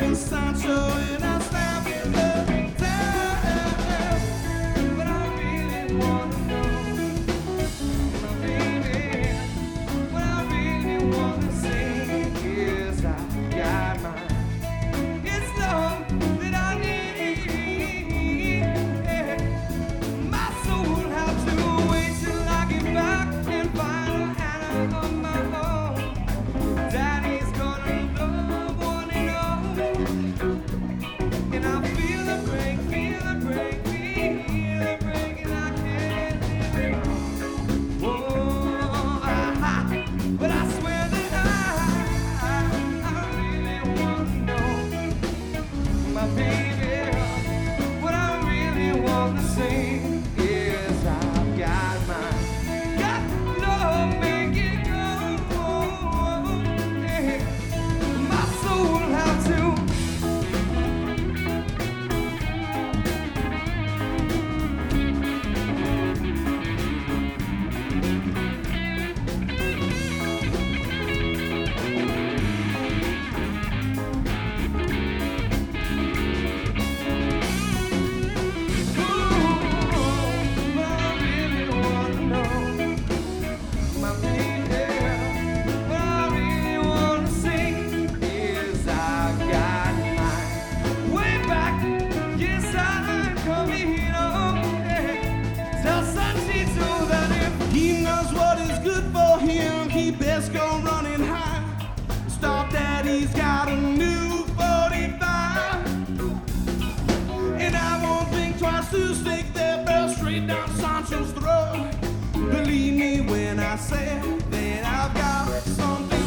in Sancho and I slam in the town. But I really wanna know, my baby, what I really wanna say is I got mine. It's love that I need. Yeah. My soul have to wait till I get back and find Hannah on my own. Daddy's gonna love one and all. And I feel the break, feel the break, feel the break, and I can't live it on. Whoa, but I swear that I really wanna know, my baby. What I really wanna say is I've got mine. Got love, make it go. Yeah. My soul have to. He best go running high. Stop that, he's got a new 45. And I won't think twice to stick that bell straight down Sancho's throat. Believe me when I say that I've got something